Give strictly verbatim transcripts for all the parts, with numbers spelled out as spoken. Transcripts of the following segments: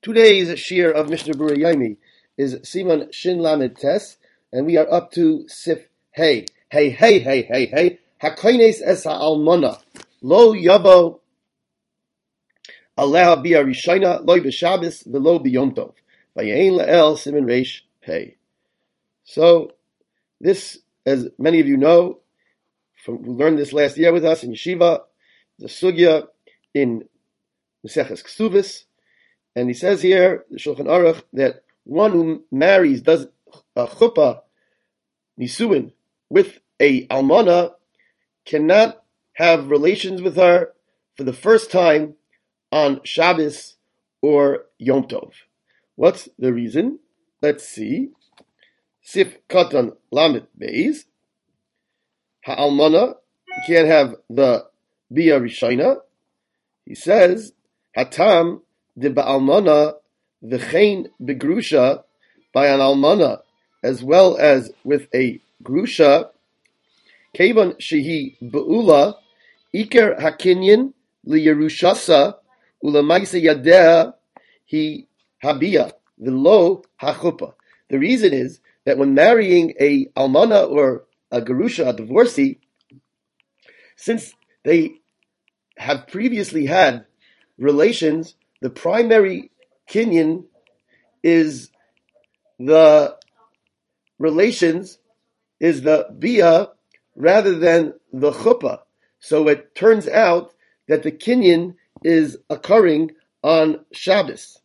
Today's shir of Mishnah Berurah Yomi is Siman Shin Lamed Tes, and we are up to Sif Hey. Hey, hey, hey, hey, hey. Hakoines es ha'almana. Lo yavo aleha bia rishayna, lo b'Shabbos, v'lo b'Yom Tov. Vayein le'el Siman Reish Hey. So, this, as many of you know, from, we learned this last year with us in Yeshiva, the Sugya in Maseches Ksubis. And he says here, the Shulchan Aruch, that one who marries, does a chuppah, nisuin, with a almana, cannot have relations with her for the first time on Shabbos or Yom Tov. What's the reason? Let's see. Sif Katan Lamet Beis. Ha'almana, you can't have the Bia Rishayna. He says, Hatam, the ba'almana v'chein begrusha, by an almana as well as with a grusha, kevan shehi be'ula iker hakinyan liyerushasa ulamaisa yadeh hi habia v'lo hachupa. The reason is that when marrying a almana or a gerusha, a divorcee, since they have previously had relations, the primary kinyan is the relations, is the bia, rather than the chuppah. So it turns out that the kinyan is occurring on Shabbos.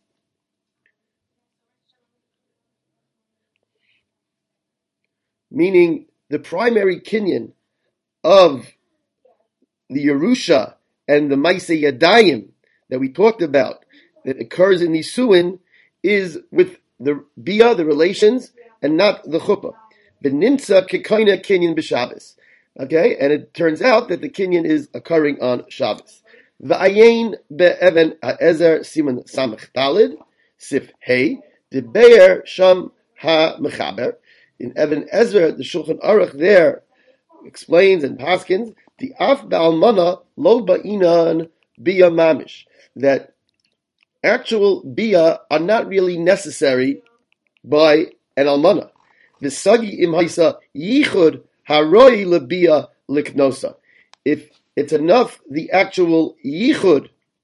Meaning the primary kinyan of the Yerusha and the Maaseh Yadayim that we talked about, that occurs in Nisuin, is with the Bia, the relations, and not the Chuppah. V'nimtza kekaina kinyan b'Shabbos. Okay, and it turns out that the kinyan is occurring on Shabbos. V'ayin be'even ha'ezer siman samach dalid, sif hey, debeir sham ha-mechaber. In Even Ezer, the Shulchan Aruch there explains and paskins, the af ba'almana lo ba'inan bia mamish, that actual bia are not really necessary by an almana. V'sagi im haisa yichud haroi lebia liknosa. If it's enough, the actual yichud,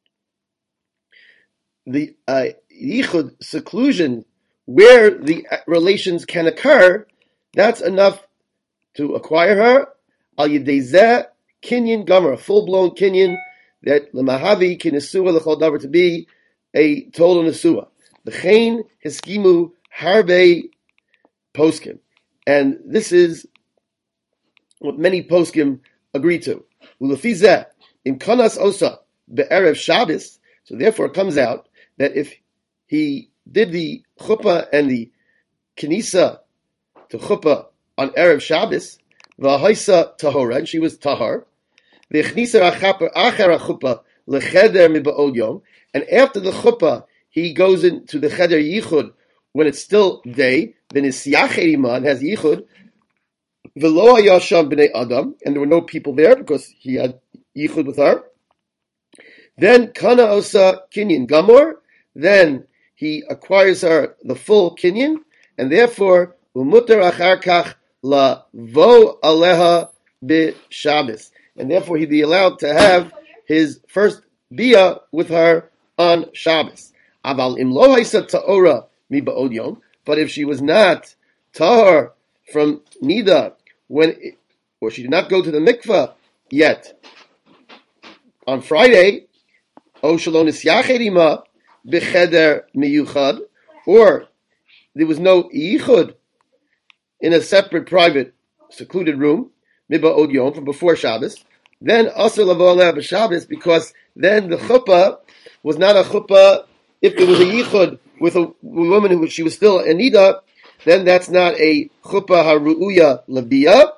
the uh, yichud seclusion, where the relations can occur, that's enough to acquire her. Al yedei zeh kinyan gomer, a full-blown kinyan, that l'mahavi kinesua l'chol davar, to be a total nesua. V'chein hiskimu harbe poskim, and this is what many poskim agree to. Ulefi zeh in kanas osa be'erev Shabbos. So therefore, it comes out that if he did the chuppah and the kinisa to chuppah on erev Shabbos, v'haisa tahora, and she was tahar, v'chnisa achaper acher chuppah lecheder miba'od yom, and after the chuppah he goes into the cheder yichud when it's still day, then his siachet has yichud, v'lo hayasham b'nei adam, and there were no people there because he had yichud with her. Then kana osa kinyan gamor, then he acquires her the full kinyan, and therefore umutar achar kach la vo aleha b'Shabbos, and therefore he'd be allowed to have his first bia with her on Shabbos. Aval im lo haisa ta'ora mi ba'od yom, but if she was not tahor from nida when, it, or she did not go to the mikveh yet on Friday, o shalom nisyachet b'cheder miyuchad, or there was no yichud in a separate, private, secluded room, miba'od yom, from before Shabbos, then asur lavo aleh b'Shabbos, because then the chuppah was not a chuppah. If there was a yichud with a woman who she was still a nida, then that's not a chuppah haru'uya labiyah.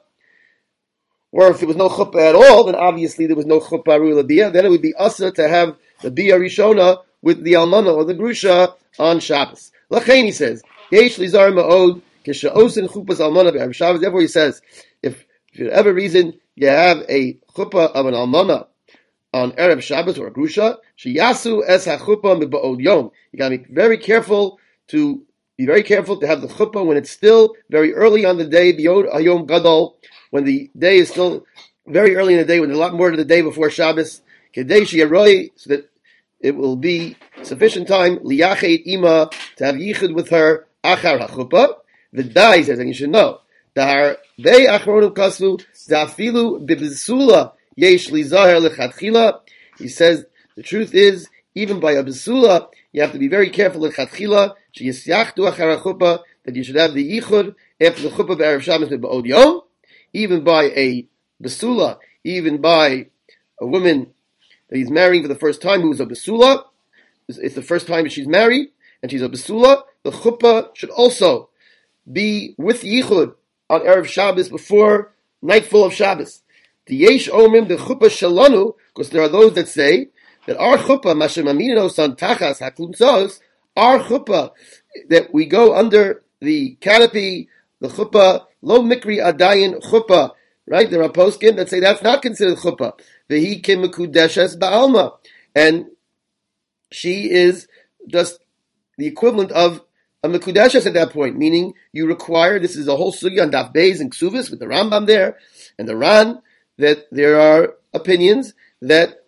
Or if there was no chuppah at all, then obviously there was no chuppah haru'uya labiyah. Then it would be asur to have the bia rishona with the almana or the grusha on Shabbos. Lachain, he says, yesh lizar ma'od k'sha'osin chuppahs almana be'erev Shabbos. Therefore, he says, if for whatever reason you have a chuppah of an almana on Erev Shabbos or Grusha, sheyasu es hachuppah miba'od yom. You gotta be very careful to be very careful to have the chuppah when it's still very early on the day, b'yod hayom gadol, when the day is still very early in the day, when there's a lot more to the day before Shabbos, kedei sheyaroi, so that it will be sufficient time liyached ima to have yichud with her achar hachuppah. The dai says, and you should know, dahar bei achronim kasvu dafilu bibzula. Yesh li zahar lechatchila. He says the truth is, even by a besula, you have to be very careful lechatchila. Sheyisyachtu achar chuppah, that you should have the yichud after the chuppah b'erev Shabbos b'od yom. Even by a besula, even by a woman that he's marrying for the first time who is a besula, it's the first time she's married and she's a besula. The chuppah should also be with yichud on erev Shabbos before nightfall of Shabbos. The yesh omim the chuppah shalanu, because there are those that say that our chuppah mashem aminos on tachas haklumzos, our chuppah that we go under the canopy, the chuppah lo mikri adayin chuppah, right? There are poskim that say that's not considered chuppah. Vehi kim mekudeshes ba'alma, and she is just the equivalent of a mekudeshes at that point, meaning you require. This is a whole sugya on Daf Beis and Ksuvis with the Rambam there and the Ran, that there are opinions that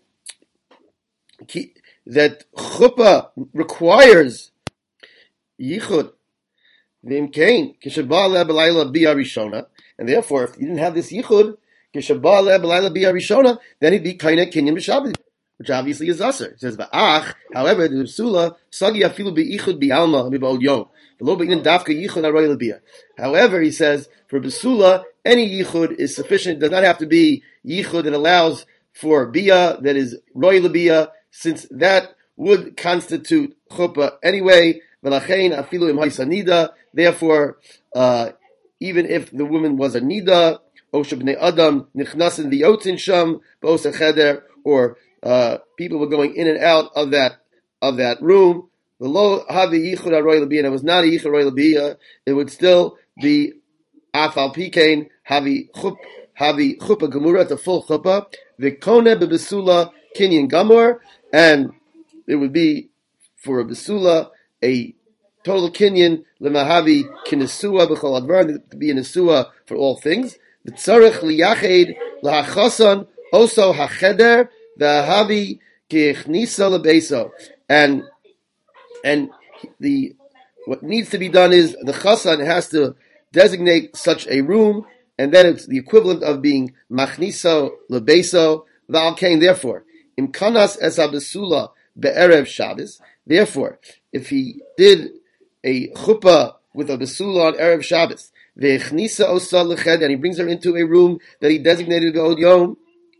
that chuppah requires yichud v'imkein kishabah le'belayla bia rishona, and therefore, if you didn't have this yichud kishabah le'belayla bia rishona, then it'd be kaina kinyan b'shabbat, which obviously is usher. It says va'ach. However, the psula sagi afilu beichud bi'alma b'od yom v'lo be'inin dafka yichud aroy lebia. However, he says for besula, any yichud is sufficient. It does not have to be yichud that allows for bia, that is roy lebia, since that would constitute chuppah anyway. V'lachein afilu im haisa nida. Therefore, uh, even if the woman was a nida, osha b'nei adam nichnasin v'yotzin sham b'osa cheder, or uh, people were going in and out of that of that room, the lo havi yichud aroy lebia, and it was not a yichud aroy lebia, it would still be afal pikein havi chup havi chuppah gemura, the full chuppah v'kone bebesula kinyan gamor, and it would be for a besula a total kinyan lemahavi kinesua b'chol advar, to be a nesua for all things. V'tzarich liyached lahachasan oso hacheder v'havi kichnisa lebeso, and and the what needs to be done is the chasan has to designate such a room, and then it's the equivalent of being machniso lebeso v'alkein. Therefore, imkanas es abesula be'erev Shabbos. Therefore, if he did a chuppah with a besula on erev Shabbos, ve'chnisa osa leched, and he brings her into a room that he designated be'od yom,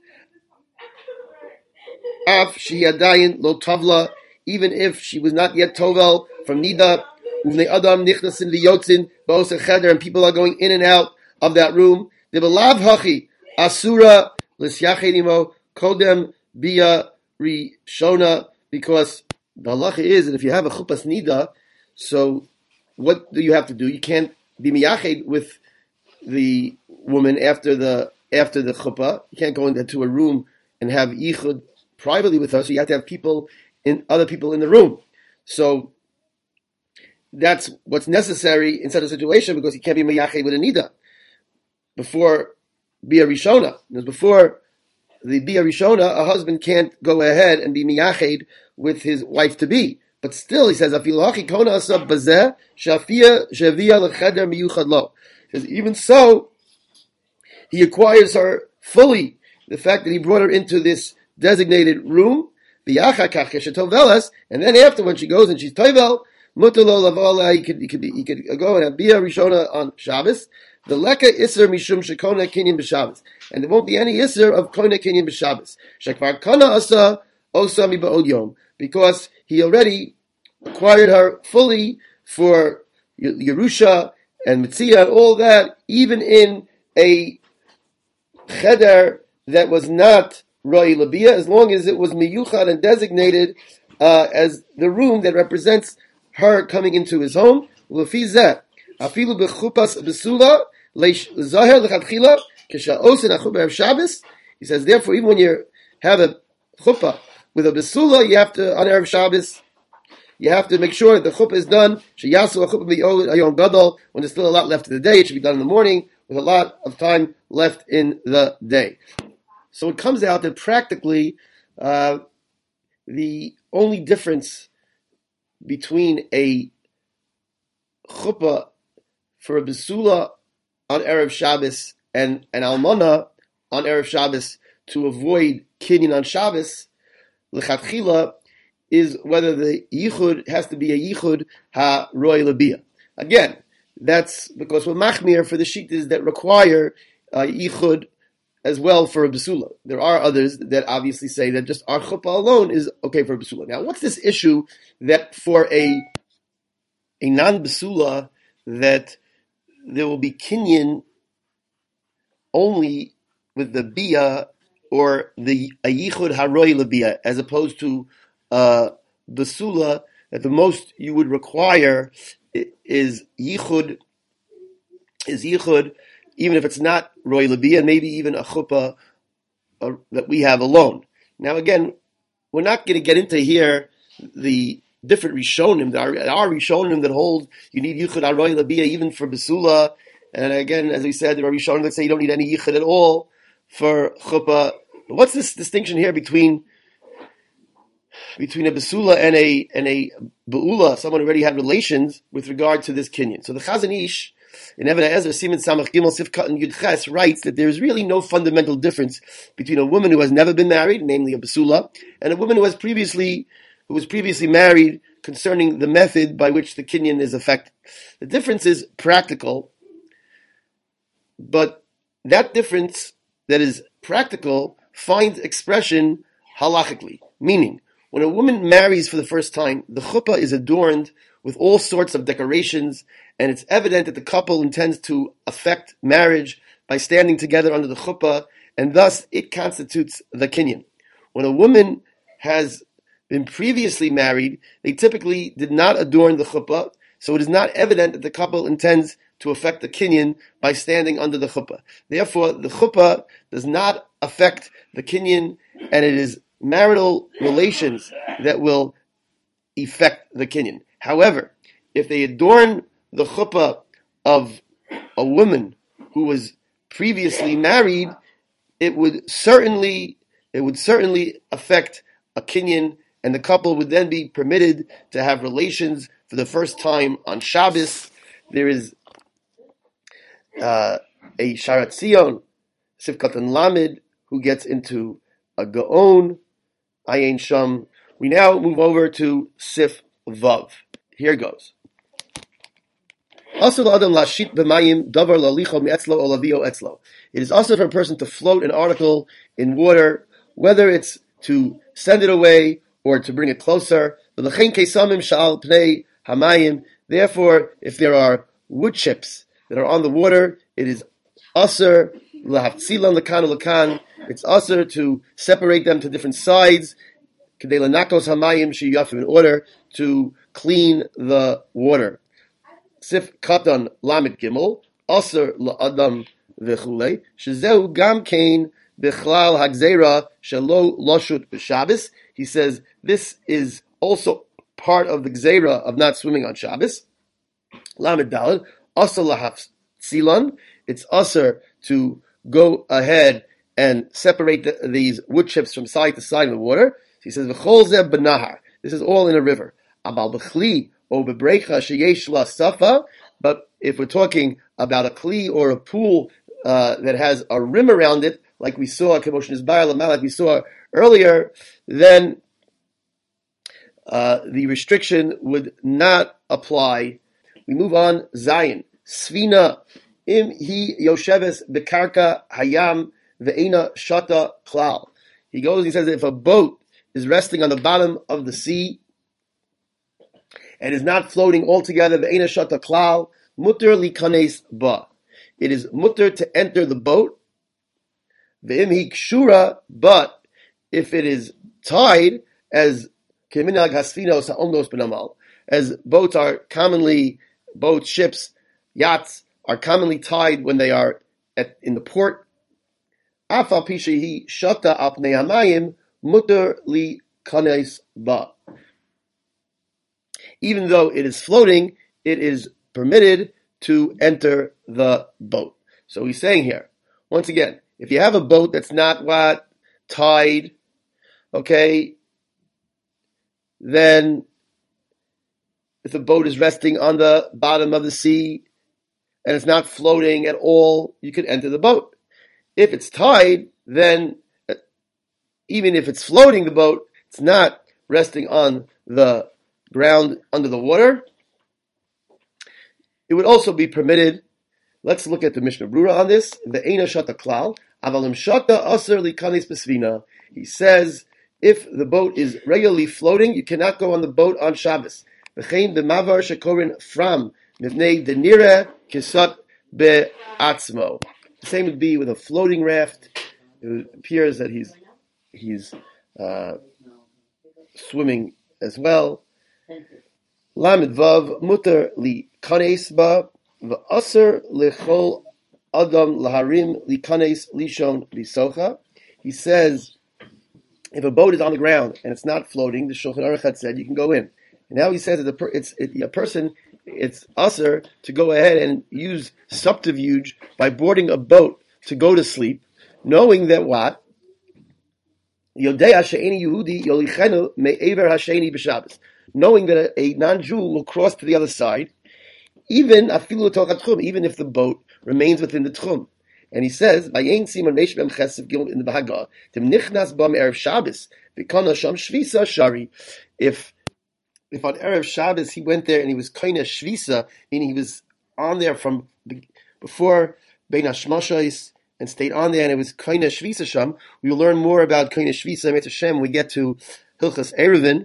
af sheyadayin lo tavla, even if she was not yet tovel from nida, uvnei adam nichnasin v'yotzin ba'osa cheder, and people are going in and out of that room, debelav hachi asura l'syachenimo kodem bia rishona, because the halacha is that if you have a chuppahs nida, so what do you have to do? You can't be miyached with the woman after the after the chuppah. You can't go into a room and have yichud privately with her. So you have to have people in other people in the room. So that's what's necessary in such a situation, because you can't be miyached with a nida before bia rishona. Because before the bia rishona, a husband can't go ahead and be miyached with his wife to be. But still, he says, even so, he acquires her fully. The fact that he brought her into this designated room, and then after, when she goes and she's tovel, he could, he could, be, he could go and have bia rishona on Shabbos. The leka iser mishum shekona kinyan b'Shabbos, and there won't be any iser of kona kinyan b'Shabbos. Shekvar kana asa osa mi ba'od yom, because he already acquired her fully for Yerusha and Mitzia and all that, even in a cheder that was not Roi Labia, as long as it was miyuchad and designated uh, as the room that represents her coming into his home. Lefizeh, afilu bechupas besula leish zahir lechatchila k'sha'osin achu b'erev Shabbos. He says, therefore, even when you have a chuppah. With a besula, you have to, on Erev Shabbos, you have to make sure that the chuppah is done. Sheyasu chuppah b'yom gadol. When there's still a lot left of the day, it should be done in the morning with a lot of time left in the day. So it comes out that practically uh, the only difference between a chuppah for a besula on Erev Shabbos and an almana on Erev Shabbos to avoid kinyan on Shabbos, l'chatchila, is whether the yichud has to be a yichud ha-roy labiyah. Again, that's because we're machmir for the shittas that require uh, yichud as well for a besula. There are others that obviously say that just our chuppah alone is okay for a besula. Now, what's this issue that for a a non-besula that there will be kinyan only with the bia or the a yichud haroy labia, as opposed to uh, besula that the most you would require is yichud is yichud, even if it's not roy labia, maybe even a chuppah uh, that we have alone. Now, again, we're not going to get into here the different rishonim. There are, there are rishonim that hold you need yichud haroy labia even for besula. And again, as we said, there are rishonim that say you don't need any yichud at all for chuppah. But what's this distinction here between between a besula and a and a beula? Someone already had relations with regard to this kinyan. So the Chazon Ish in Even HaEzer Siman Samach Gimel Sifkat and Yud Ches writes that there is really no fundamental difference between a woman who has never been married, namely a besula, and a woman who has previously who was previously married, concerning the method by which the kinyan is affected. The difference is practical. But that difference that is practical finds expression halachically. Meaning, when a woman marries for the first time, the chuppah is adorned with all sorts of decorations, and it's evident that the couple intends to affect marriage by standing together under the chuppah, and thus it constitutes the kinyan. When a woman has been previously married, they typically did not adorn the chuppah, so it is not evident that the couple intends to affect the kinyan by standing under the chuppah. Therefore, the chuppah does not affect the kinyan, and it is marital relations that will affect the kinyan. However, if they adorn the chuppah of a woman who was previously married, it would certainly it would certainly affect a kinyan, and the couple would then be permitted to have relations for the first time on Shabbos. There is uh, a Sharat Zion, Sifkat and Lamed, who gets into a Gaon, Ayin Sham. We now move over to Sif Vav. Here goes. Also, it is also for a person to float an article in water, whether it's to send it away or to bring it closer. Therefore, if there are wood chips that are on the water, it is usher lahaftsilan lakan lakan. It's usher to separate them to different sides, in order to clean the water. Sif katan lamet gimel usher laadam v'chulei shezehu gam kain bichlal hagzera shelo loshut b'Shabbos. He says this is also part of the gzera of not swimming on Shabbos. Lamed daled usher lahaftsilan. It's usher to go ahead and separate the, these wood chips from side to side in the water. He says, "V'chol zeh b'nahar." This is all in a river. Abal b'chli o b'brecha sheyesh la safa. But if we're talking about a kli or a pool uh, that has a rim around it, like we saw, like we saw earlier, then uh, the restriction would not apply. We move on. Zayin Svina im hi yosheves bekarka hayam ve'ena shata klal. He goes. He says that if a boat is resting on the bottom of the sea and is not floating altogether, ve'ena shata klal mutter likanes ba. It is mutter to enter the boat. Ve'im hi kshura, but if it is tied, as keminag hasfinos ha'omnos benamal, as boats are commonly, boats, ships, yachts are commonly tied when they are at, in the port. Afal pishehi shata al pnei hamayim mutter li kanes ba. Even though it is floating, it is permitted to enter the boat. So he's saying here, once again, if you have a boat that's not what tied, okay, then if the boat is resting on the bottom of the sea and it's not floating at all, you can enter the boat. If it's tied, then even if it's floating the boat, it's not resting on the ground under the water. It would also be permitted. Let's look at the Mishnah Brura on this. The Eina Shata Klal, Avalim Shata Aser Likanis Besvina. He says, if the boat is regularly floating, you cannot go on the boat on Shabbos. V'chein b'mavar shekorin from mivnei denira kisat be'atzmo. The same would be with a floating raft. It appears that he's he's uh, swimming as well. Lamed vav muter li kanes ba v'aser lechol adam laharim li kanes lishon lisocha. He says, if a boat is on the ground and it's not floating, the Shulchan Aruch had said you can go in. And now he says that the per, it's it, a person, it's aser to go ahead and use subterfuge by boarding a boat to go to sleep, knowing that what? Yodei Hasheni Yehudi Yolichenu Me'ever Hasheni B'Shabbos. Knowing that a, a non-Jew will cross to the other side, even afilu tochat tchum, even if the boat remains within the tchum. And he says, "Vayein siman meish b'em chesed gil in the Bahagah tim nichnas bam erev Shabbos v'kana sham shvisa shari." If if on erev Shabbos he went there and he was kaina shvisa, meaning he was on there from before bein hashmashos and stayed on there, and it was kaina shvisa sham. We will learn more about kaina shvisa Mitzvah Shem when we get to Hilchas Eruvin.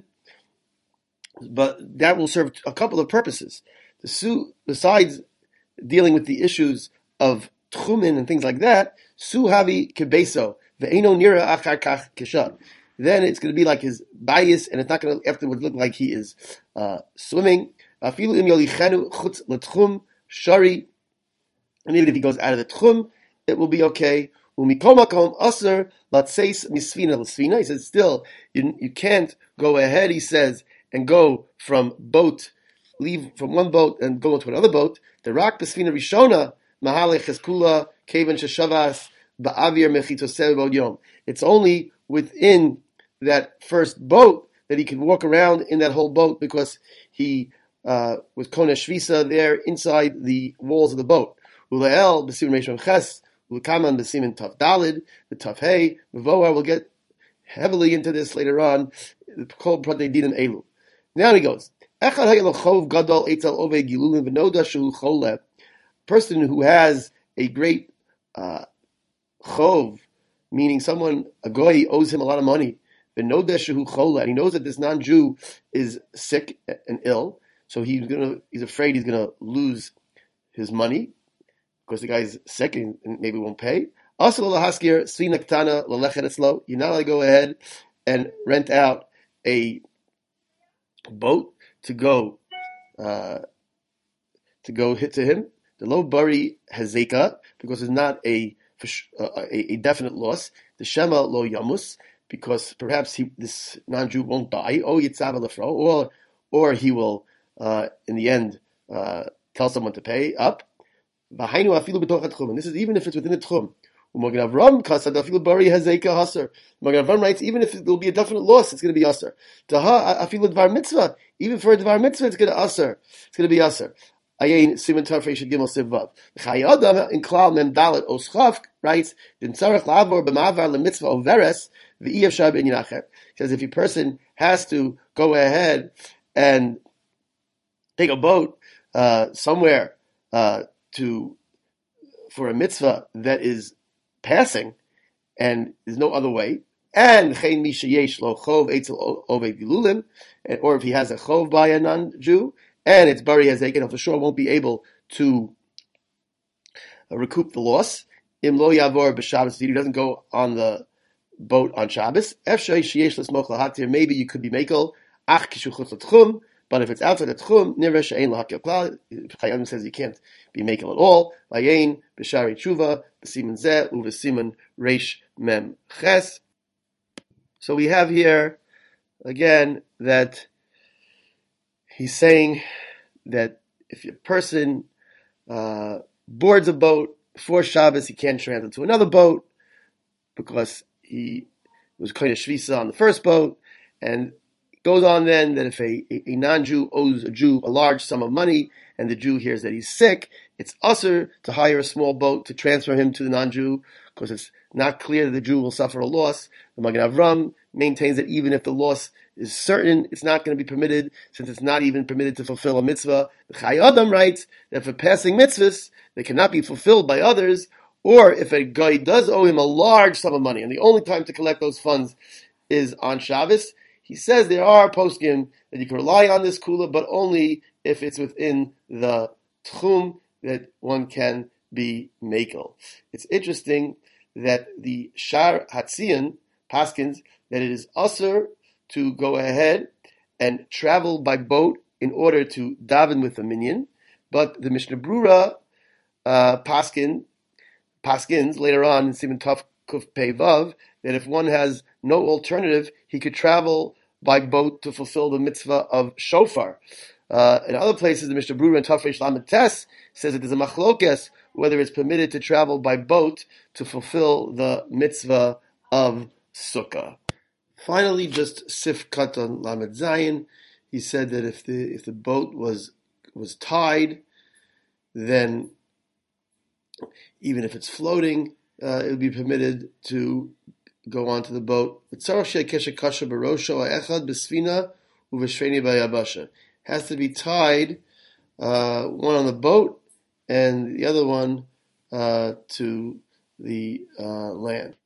But that will serve a couple of purposes. The su, besides dealing with the issues of tchumin and things like that, su havi kebeso ve'eno nira achar kach keshat. Then it's going to be like his bias, and it's not going to afterwards look like he is uh, swimming. Afilu im yolichenu chutz letchum shari, and even if he goes out of the tchum, it will be okay. Umikol makom aser latseis misfina l'sfina. He says still you, you can't go ahead. He says. And go from boat, leave from one boat and go to another boat. The rak besfina rishona mahalech cheskula kevan sheshavas ba'avir mechitosel bod yom. It's only within that first boat that he can walk around in that whole boat because he uh, was kona shvisa there inside the walls of the boat. Ulael b'simin reishon ches ulkaman b'simin taf dalid the taf hey v'voar. We'll get heavily into this later on. The kol pratei dinim elu. Now he goes, person who has a great uh, chov, meaning someone, a goy, owes him a lot of money, and he knows that this non-Jew is sick and ill, so he's gonna, he's afraid he's going to lose his money, because the guy's sick and maybe won't pay. Also, you're not allowed to go ahead and rent out a boat to go uh, to go hit to him. The low bari hazeka, because it's not a, a a definite loss. The shema lo yamus, because perhaps he, this non-Jew won't die. Oh yitzava lefro, or or he will uh, in the end uh, tell someone to pay up. V'hainu afilu b'toch hatchum, and this is even if it's within the tchum. Magen Avram writes, even if there will be a definite loss, it's going to be aser. Even for a dvar mitzvah, it's going to aser. It's going to be aser. Ayin siman tafresh gimel sivav. Chayadam in klal mem dalet oschav writes, "Din tzarich lavor b'mavar lemitzvah overes v'iyavshar ben yinacher." He says if a person has to go ahead and take a boat uh, somewhere uh, to for a mitzvah that is passing, and there's no other way, and or if he has a chov by a non-Jew, and it's bari hazek, and for sure won't be able to uh, recoup the loss. Im lo yavor b'Shabbos, he doesn't go on the boat on Shabbos. Maybe you could be mekel ach kishuchut l'tchum, but if it's outside the tchum, nireh she'ein lahakil klal. Chayyim says you can't be mekel at all. Vayein b'shari tshuva b'siman zeh uv'siman reish mem ches. So we have here again that he's saying that if a person uh, boards a boat for Shabbos, he can't transfer to another boat because he was kind of shvisa on the first boat, and it goes on then that if a, a, a non-Jew owes a Jew a large sum of money, and the Jew hears that he's sick, it's usher to hire a small boat to transfer him to the non-Jew, because it's not clear that the Jew will suffer a loss. The Magen Avram maintains that even if the loss is certain, it's not going to be permitted, since it's not even permitted to fulfill a mitzvah. The Chai Adam writes that for passing mitzvahs, they cannot be fulfilled by others, or if a guy does owe him a large sum of money, and the only time to collect those funds is on Shabbos, he says there are poskim that you can rely on this kula, but only if it's within the tchum that one can be makel. It's interesting that the Shar Hatzion paskins that it is usher to go ahead and travel by boat in order to daven with the minyan, but the Mishnah Brura uh, paskin paskins later on in Simon Tov Kuf Pei Vav that if one has no alternative, he could travel by boat to fulfill the mitzvah of shofar. Uh, in other places, the Mishnah Brura and Tafresh Lamed Tes says that there's a machlokes whether it's permitted to travel by boat to fulfill the mitzvah of sukkah. Finally, just Sif Katan Lamed Zayin, he said that if the if the boat was was tied, then even if it's floating, uh, it would be permitted to go onto the boat. Has to be tied, uh, one on the boat and the other one uh, to the uh, land.